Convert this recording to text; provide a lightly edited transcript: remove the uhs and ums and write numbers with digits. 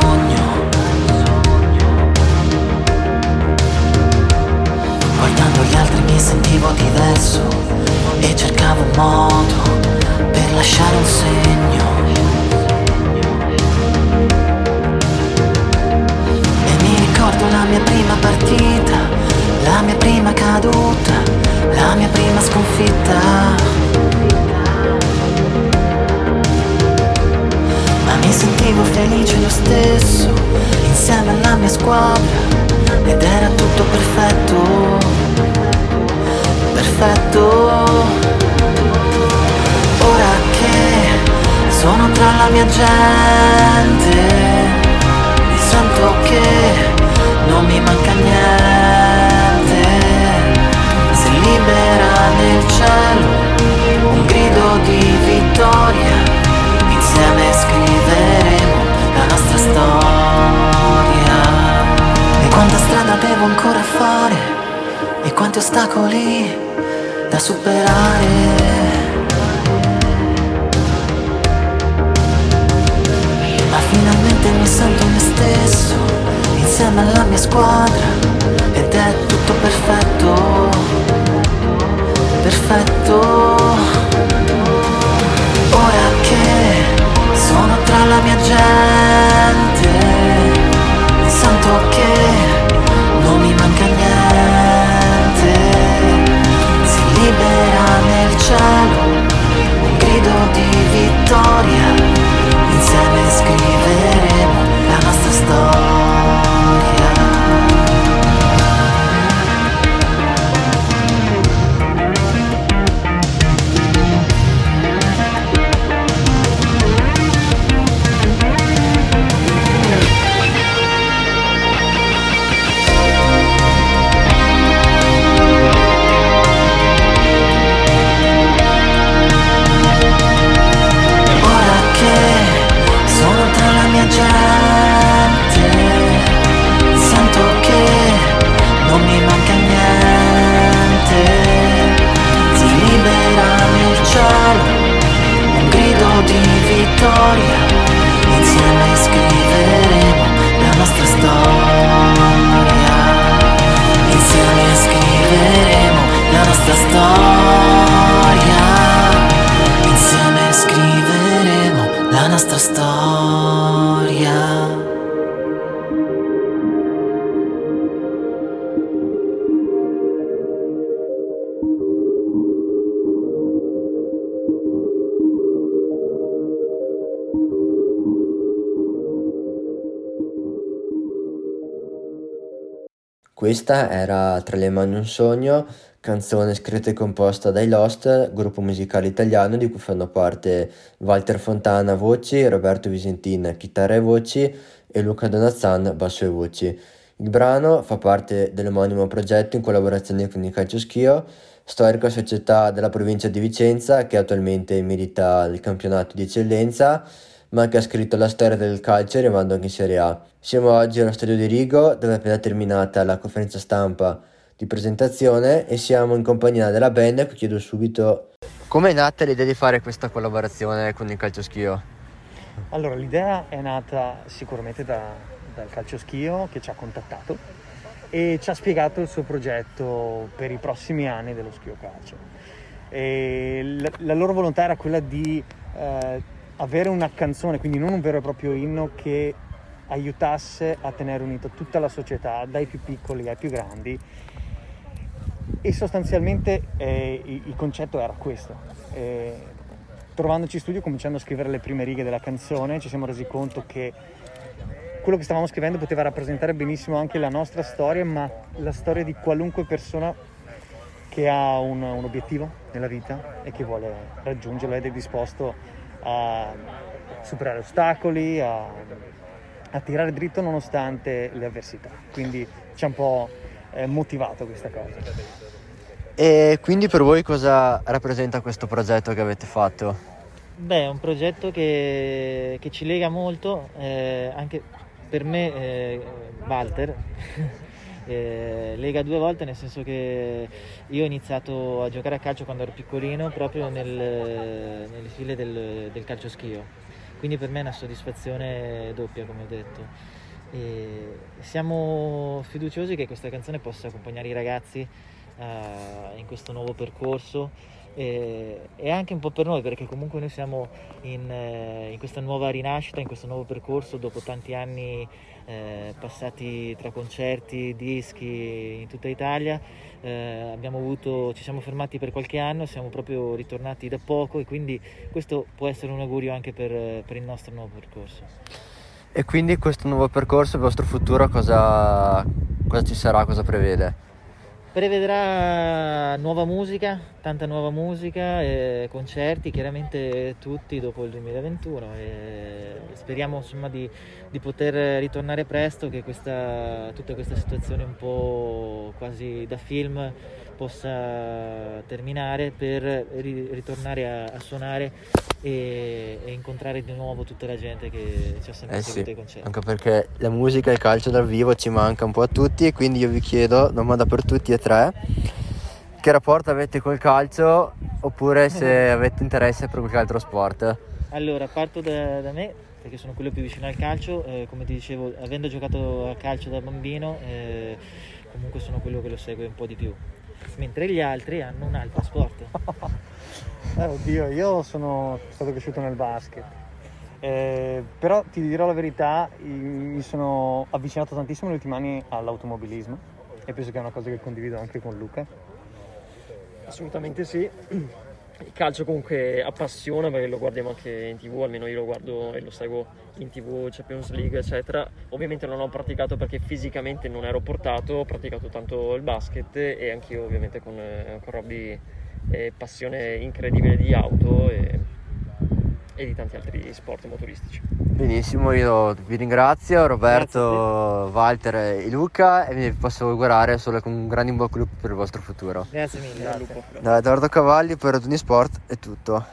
sogno. Guardando gli altri mi sentivo diverso e cercavo un modo per lasciare un segno. E mi ricordo la mia prima partita, la mia prima caduta, la mia prima sconfitta. Ma mi sentivo felice lo stesso, insieme alla mia squadra, ed era tutto perfetto, perfetto. Ora che sono tra la mia gente, sento che non mi manca niente. Si libera nel cielo un grido di vittoria, insieme scriveremo la nostra storia. E quanta strada devo ancora fare, e quanti ostacoli da superare. Ma finalmente mi sento me stesso, insieme alla mia squadra, ed è tutto perfetto, perfetto. Ora che sono tra la mia gente, sento che non mi manca niente. Si libera nel cielo un grido di vittoria, insieme scriveremo la nostra storia. Gente, sento che non mi manca niente. Si libera nel cielo un grido di vittoria, insieme scriveremo la nostra storia. Insieme scriveremo la nostra storia. Insieme scriveremo la nostra storia. Questa era Tra le mani un sogno, canzone scritta e composta dai Lost, gruppo musicale italiano di cui fanno parte Walter Fontana voci, Roberto Visentin chitarra e voci e Luca Donazzan basso e voci. Il brano fa parte dell'omonimo progetto in collaborazione con il Calcio Schio, storica società della provincia di Vicenza che attualmente milita il campionato di eccellenza, ma che ha scritto la storia del calcio arrivando anche in Serie A. Siamo oggi allo stadio di Rigo, dove è appena terminata la conferenza stampa di presentazione e siamo in compagnia della band, a cui chiedo subito come è nata l'idea di fare questa collaborazione con il Calcio Schio? Allora, l'idea è nata sicuramente dal Calcio Schio, che ci ha contattato e ci ha spiegato il suo progetto per i prossimi anni dello Schio Calcio. E la loro volontà era quella di avere una canzone, quindi non un vero e proprio inno, che aiutasse a tenere unita tutta la società, dai più piccoli ai più grandi. E sostanzialmente il concetto era questo. Trovandoci in studio, cominciando a scrivere le prime righe della canzone, ci siamo resi conto che quello che stavamo scrivendo poteva rappresentare benissimo anche la nostra storia, ma la storia di qualunque persona che ha un obiettivo nella vita e che vuole raggiungerlo ed è disposto a superare ostacoli, a tirare dritto nonostante le avversità. Quindi ci ha un po' motivato questa cosa. E quindi per voi cosa rappresenta questo progetto che avete fatto? Beh, è un progetto che ci lega molto, anche per me Walter lega due volte, nel senso che io ho iniziato a giocare a calcio quando ero piccolino, proprio nelle file del calcio schio. quindi per me è una soddisfazione doppia, come ho detto. E siamo fiduciosi che questa canzone possa accompagnare i ragazzi in questo nuovo percorso, e anche un po' per noi, perché comunque noi siamo in questa nuova rinascita, in questo nuovo percorso dopo tanti anni passati tra concerti, dischi in tutta Italia. Ci siamo fermati per qualche anno, siamo proprio ritornati da poco, e quindi questo può essere un augurio anche per il nostro nuovo percorso. E quindi questo nuovo percorso, il vostro futuro, cosa ci sarà, cosa prevede? Prevedrà nuova musica, tanta nuova musica, concerti, chiaramente tutti dopo il 2021, e speriamo insomma di poter ritornare presto, che tutta questa situazione un po' quasi da film possa terminare, per ritornare a suonare e incontrare di nuovo tutta la gente che ci ha sempre seguito ai concerti. Anche perché la musica e il calcio dal vivo ci manca un po' a tutti, e quindi io vi chiedo, domanda per tutti e tre, che rapporto avete col calcio, oppure se avete interesse per qualche altro sport? Allora, parto da me, perché sono quello più vicino al calcio. Come ti dicevo, avendo giocato a calcio da bambino, comunque sono quello che lo segue un po' di più, mentre gli altri hanno un altro sport. Oddio, io sono stato cresciuto nel basket, però ti dirò la verità, mi sono avvicinato tantissimo negli ultimi anni all'automobilismo, e penso che è una cosa che condivido anche con Luca. Assolutamente sì. Il calcio comunque appassiona, perché lo guardiamo anche in TV, almeno io lo guardo e lo seguo in TV, Champions League eccetera. Ovviamente non ho praticato perché fisicamente non ero portato, ho praticato tanto il basket, e anch'io ovviamente con Robby passione incredibile di auto e di tanti altri sport motoristici. Benissimo, io vi ringrazio, Roberto, Walter e Luca, e vi posso augurare solo con un grande in bocca al lupo per il vostro futuro. Grazie mille. Grazie. Da Edoardo Cavalli per Raduni Sport è tutto.